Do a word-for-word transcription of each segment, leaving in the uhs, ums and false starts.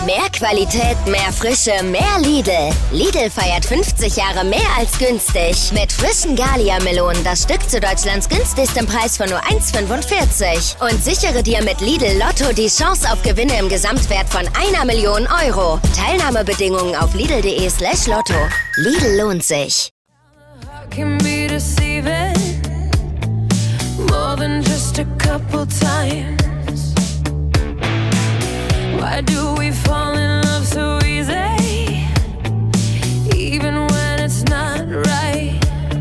Mehr Qualität, mehr Frische, mehr Lidl. Lidl feiert fünfzig Jahre mehr als günstig. Mit frischen Galia-Melonen das Stück zu Deutschlands günstigstem Preis von nur eins Komma fünfundvierzig. Und sichere dir mit Lidl Lotto die Chance auf Gewinne im Gesamtwert von einer Million Euro. Teilnahmebedingungen auf lidl.de slash Lotto. Lidl lohnt sich. Can be deceiving more than just a couple times. Why do we fall in love so easy, even when it's not right?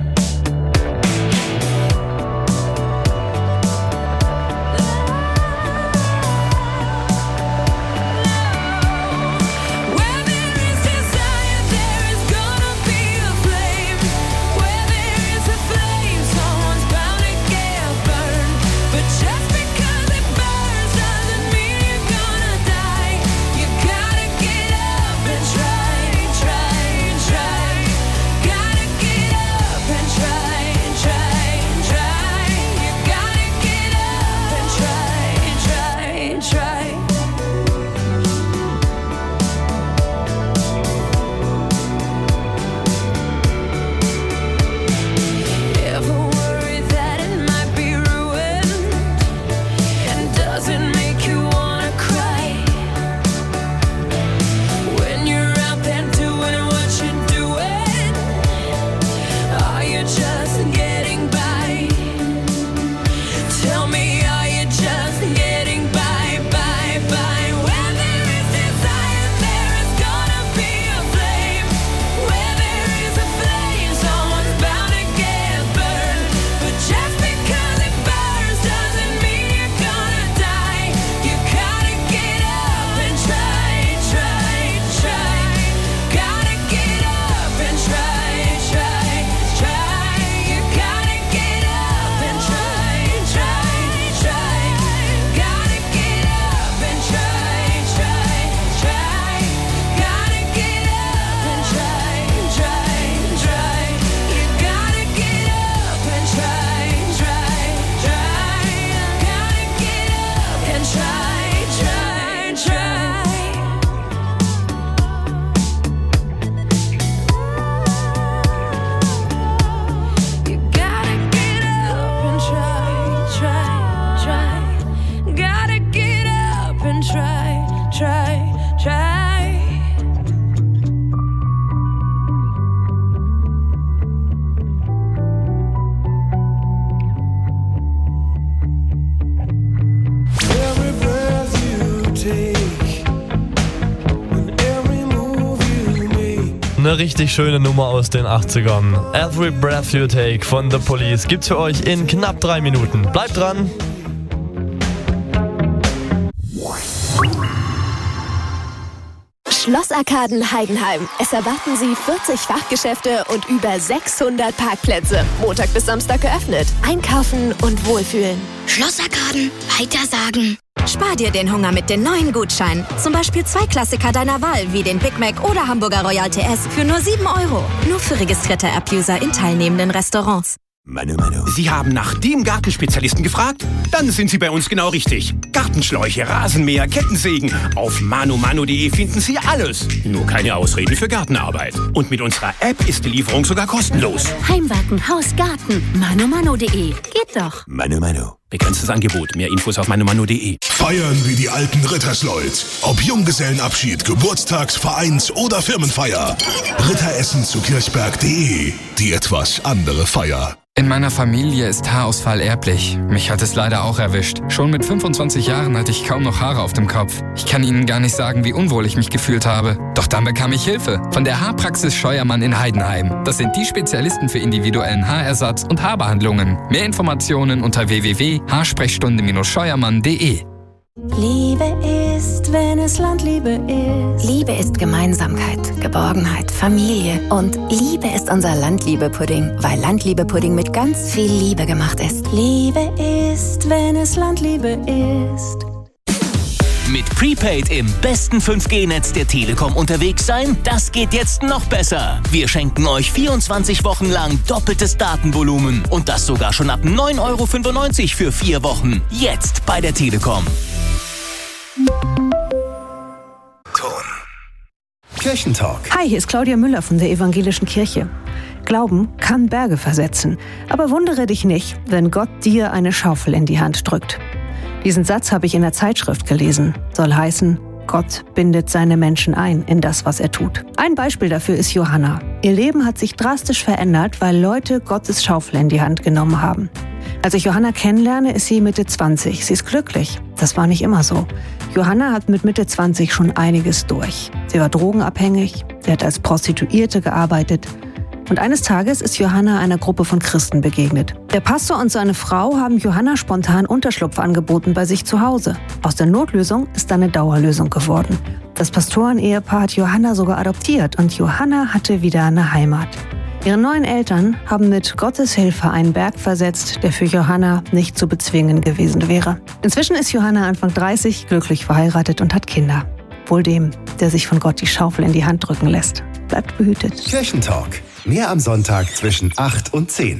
Eine richtig schöne Nummer aus den achtzigern. Every Breath You Take von The Police gibt's für euch in knapp drei Minuten. Bleibt dran! Schlossarkaden Heidenheim. Es erwarten Sie vierzig Fachgeschäfte und über sechshundert Parkplätze. Montag bis Samstag geöffnet. Einkaufen und wohlfühlen. Schlossarkaden, weitersagen. Spar dir den Hunger mit den neuen Gutscheinen. Zum Beispiel zwei Klassiker deiner Wahl, wie den Big Mac oder Hamburger Royal T S für nur sieben Euro. Nur für registrierte App-User in teilnehmenden Restaurants. Manu, Manu. Sie haben nach dem Gartenspezialisten gefragt? Dann sind Sie bei uns genau richtig. Gartenschläuche, Rasenmäher, Kettensägen. Auf manu manu punkt de finden Sie alles. Nur keine Ausreden für Gartenarbeit. Und mit unserer App ist die Lieferung sogar kostenlos. Heimwerken, Haus, Garten. manu manu punkt de. Geht doch. Manu Manu. Begrenztes Angebot. Mehr Infos auf manu manu punkt de. Feiern wie die alten Rittersleut. Ob Junggesellenabschied, Geburtstags-, Vereins- oder Firmenfeier. Ritteressen zu kirchberg punkt de. Die etwas andere Feier. In meiner Familie ist Haarausfall erblich. Mich hat es leider auch erwischt. Schon mit fünfundzwanzig Jahren hatte ich kaum noch Haare auf dem Kopf. Ich kann Ihnen gar nicht sagen, wie unwohl ich mich gefühlt habe. Doch dann bekam ich Hilfe von der Haarpraxis Scheuermann in Heidenheim. Das sind die Spezialisten für individuellen Haarersatz und Haarbehandlungen. Mehr Informationen unter w w w punkt haarsprechstunde scheuermann punkt de. Liebe ist, wenn es Landliebe ist. Liebe ist Gemeinsamkeit, Geborgenheit, Familie. Und Liebe ist unser Landliebe-Pudding, weil Landliebe-Pudding mit ganz viel Liebe gemacht ist. Liebe ist, wenn es Landliebe ist. Mit Prepaid im besten fünf G Netz der Telekom unterwegs sein, das geht jetzt noch besser. Wir schenken euch vierundzwanzig Wochen lang doppeltes Datenvolumen und das sogar schon ab neun Euro fünfundneunzig für vier Wochen. Jetzt bei der Telekom. Ton Kirchentalk. Hi, hier ist Claudia Müller von der Evangelischen Kirche. Glauben kann Berge versetzen. Aber wundere dich nicht, wenn Gott dir eine Schaufel in die Hand drückt. Diesen Satz habe ich in der Zeitschrift gelesen. Soll heißen, Gott bindet seine Menschen ein in das, was er tut. Ein Beispiel dafür ist Johanna. Ihr Leben hat sich drastisch verändert, weil Leute Gottes Schaufel in die Hand genommen haben. Als ich Johanna kennenlerne, ist sie Mitte zwanzig. Sie ist glücklich. Das war nicht immer so. Johanna hat mit Mitte zwanzig schon einiges durch. Sie war drogenabhängig, sie hat als Prostituierte gearbeitet. Und eines Tages ist Johanna einer Gruppe von Christen begegnet. Der Pastor und seine Frau haben Johanna spontan Unterschlupf angeboten bei sich zu Hause. Aus der Notlösung ist dann eine Dauerlösung geworden. Das Pastoren-Ehepaar hat Johanna sogar adoptiert und Johanna hatte wieder eine Heimat. Ihre neuen Eltern haben mit Gottes Hilfe einen Berg versetzt, der für Johanna nicht zu bezwingen gewesen wäre. Inzwischen ist Johanna Anfang dreißig, glücklich verheiratet und hat Kinder. Wohl dem, der sich von Gott die Schaufel in die Hand drücken lässt. Bleibt behütet. Kirchentalk. Mehr am Sonntag zwischen acht und zehn.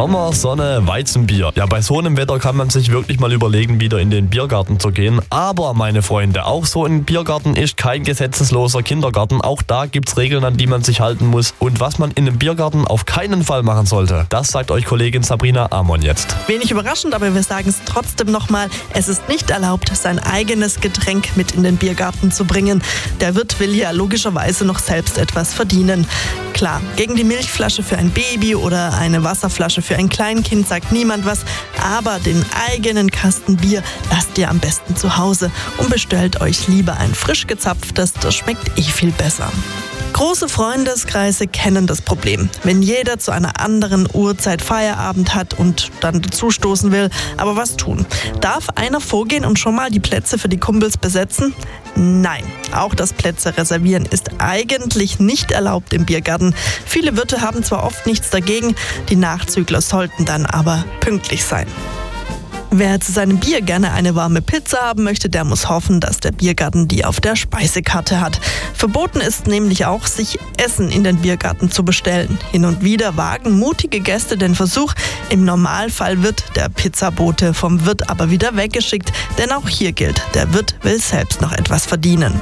Sommer, Sonne, Weizenbier. Ja, bei so einem Wetter kann man sich wirklich mal überlegen, wieder in den Biergarten zu gehen. Aber, meine Freunde, auch so ein Biergarten ist kein gesetzesloser Kindergarten. Auch da gibt's Regeln, an die man sich halten muss. Und was man in einem Biergarten auf keinen Fall machen sollte, das sagt euch Kollegin Sabrina Amon jetzt. Wenig überraschend, aber wir sagen es trotzdem nochmal. Es ist nicht erlaubt, sein eigenes Getränk mit in den Biergarten zu bringen. Der Wirt will ja logischerweise noch selbst etwas verdienen. Klar, gegen die Milchflasche für ein Baby oder eine Wasserflasche für ein Kleinkind sagt niemand was, aber den eigenen Kasten Bier lasst ihr am besten zu Hause und bestellt euch lieber ein frisch gezapftes, das schmeckt eh viel besser. Große Freundeskreise kennen das Problem, wenn jeder zu einer anderen Uhrzeit Feierabend hat und dann dazustoßen will. Aber was tun? Darf einer vorgehen und schon mal die Plätze für die Kumpels besetzen? Nein, auch das Plätze reservieren ist eigentlich nicht erlaubt im Biergarten. Viele Wirte haben zwar oft nichts dagegen, die Nachzügler sollten dann aber pünktlich sein. Wer zu seinem Bier gerne eine warme Pizza haben möchte, der muss hoffen, dass der Biergarten die auf der Speisekarte hat. Verboten ist nämlich auch, sich Essen in den Biergarten zu bestellen. Hin und wieder wagen mutige Gäste den Versuch. Im Normalfall wird der Pizzabote vom Wirt aber wieder weggeschickt, denn auch hier gilt, der Wirt will selbst noch etwas verdienen.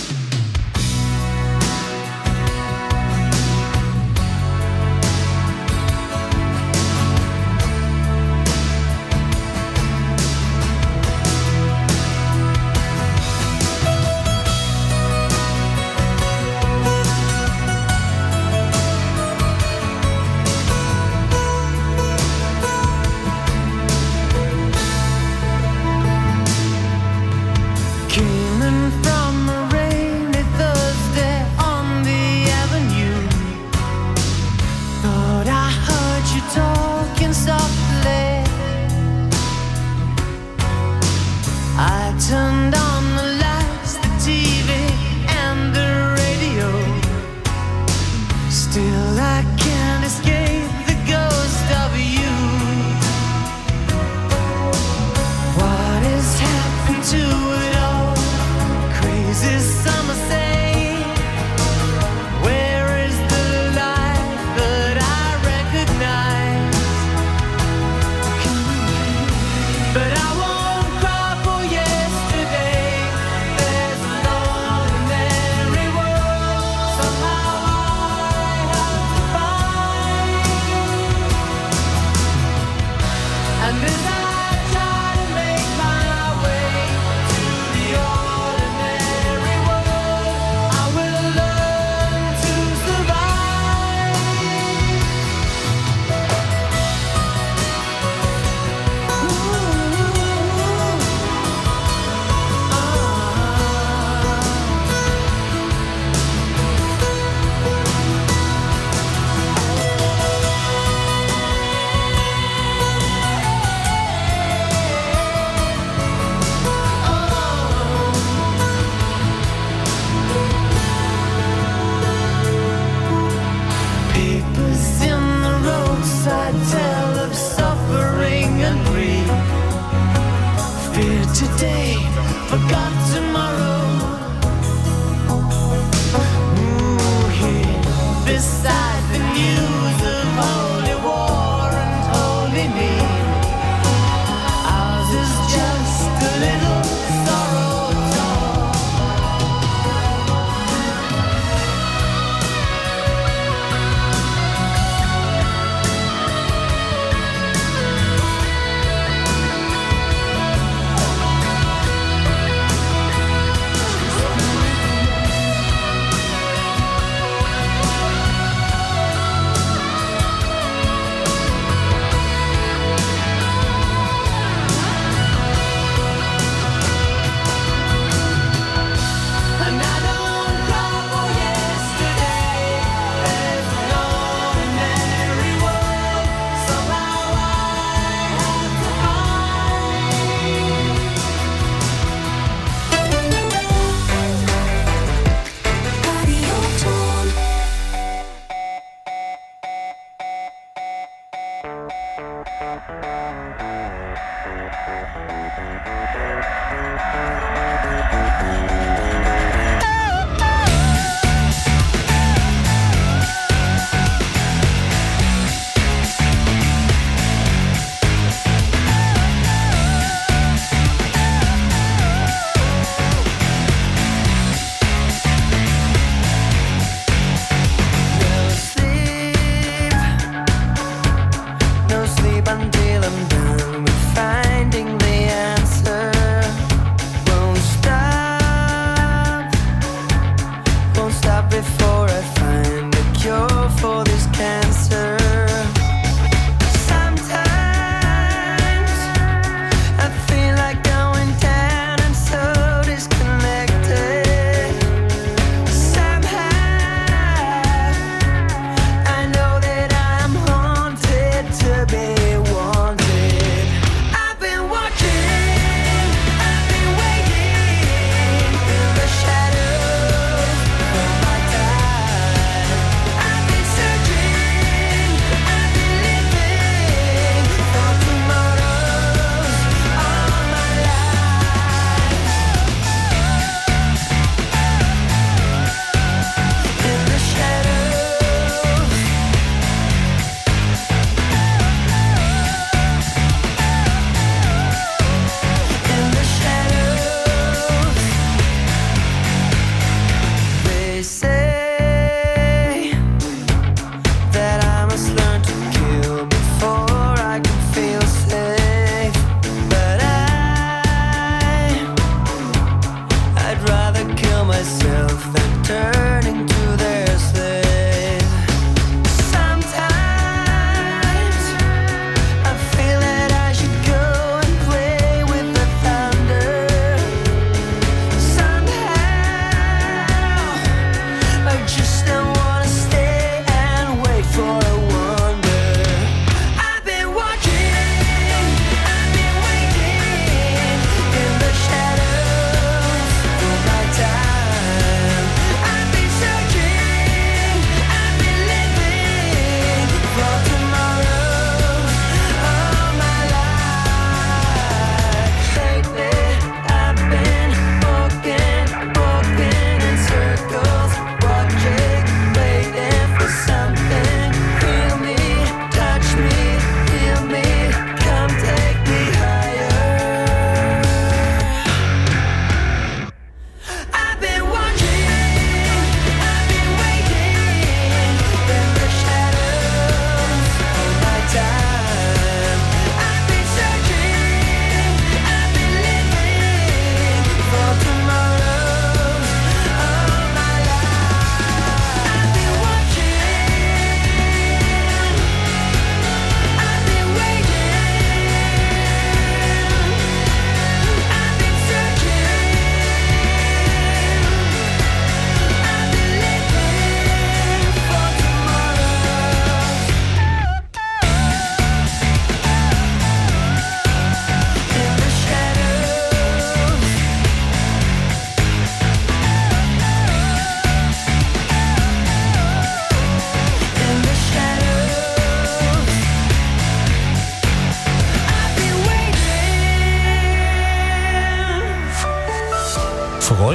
Turned on the lights, the T V and the radio. Still I can't escape the ghost of you. What has happened to it all? Crazy summer say, where is the light that I recognize? But I won't cry for you. Try to make my way to the ordinary world.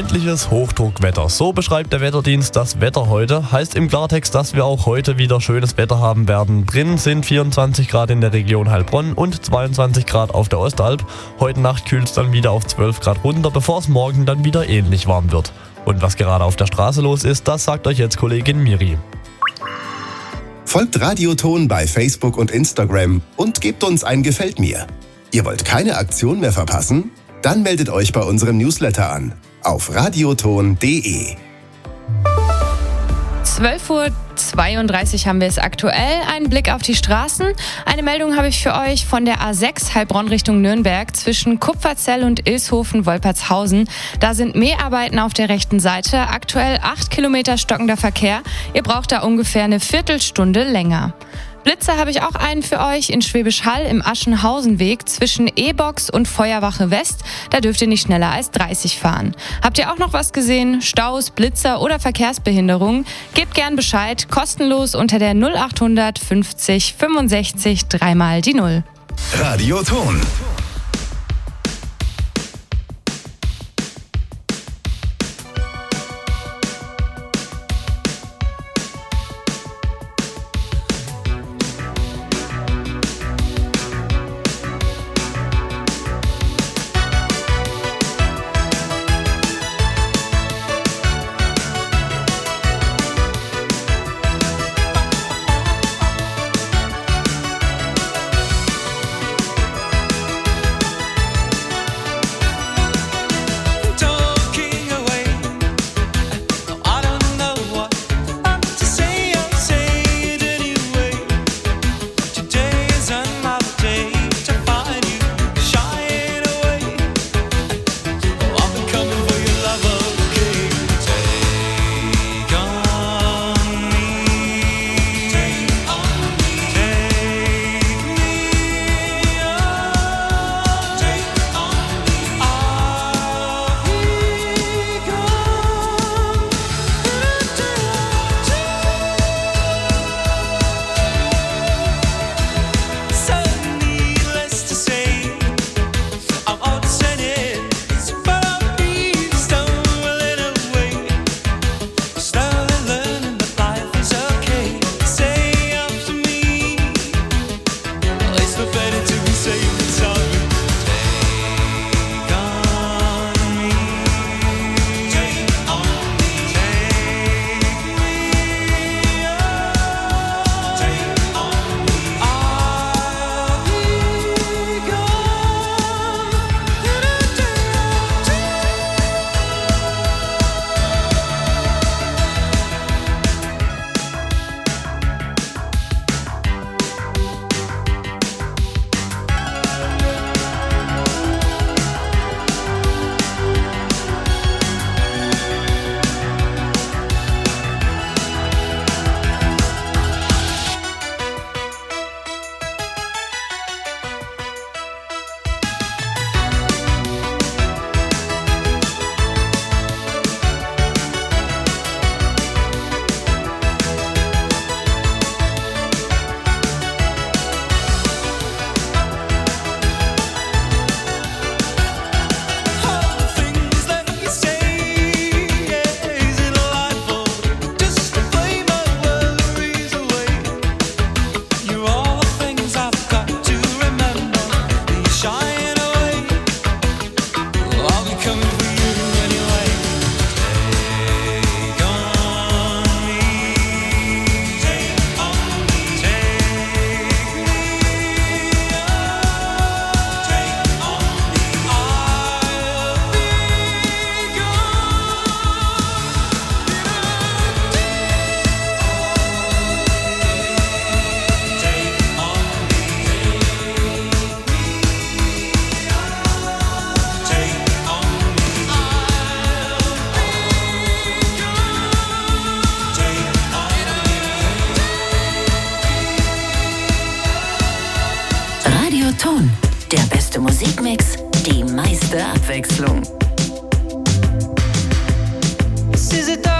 freundliches Hochdruckwetter. So beschreibt der Wetterdienst das Wetter heute. Heißt im Klartext, dass wir auch heute wieder schönes Wetter haben werden. Drin sind vierundzwanzig Grad in der Region Heilbronn und zweiundzwanzig Grad auf der Ostalb. Heute Nacht kühlt es dann wieder auf zwölf Grad runter, bevor es morgen dann wieder ähnlich warm wird. Und was gerade auf der Straße los ist, das sagt euch jetzt Kollegin Miri. Folgt Radioton bei Facebook und Instagram und gebt uns ein Gefällt mir. Ihr wollt keine Aktion mehr verpassen? Dann meldet euch bei unserem Newsletter an auf radioton punkt de. zwölf Uhr zweiunddreißig haben wir es aktuell. Ein Blick auf die Straßen. Eine Meldung habe ich für euch von der A sechs Heilbronn Richtung Nürnberg zwischen Kupferzell und Ilshofen-Wolpertshausen. Da sind Mäharbeiten auf der rechten Seite. Aktuell acht Kilometer stockender Verkehr. Ihr braucht da ungefähr eine Viertelstunde länger. Blitzer habe ich auch einen für euch in Schwäbisch Hall im Aschenhausenweg zwischen E-Box und Feuerwache West. Da dürft ihr nicht schneller als dreißig fahren. Habt ihr auch noch was gesehen? Staus, Blitzer oder Verkehrsbehinderungen? Gebt gern Bescheid, kostenlos unter der null achthundert fünfzig fünfundsechzig dreimal die Null. Radioton. Ton. Der beste Musikmix, die meiste Abwechslung. This is a dark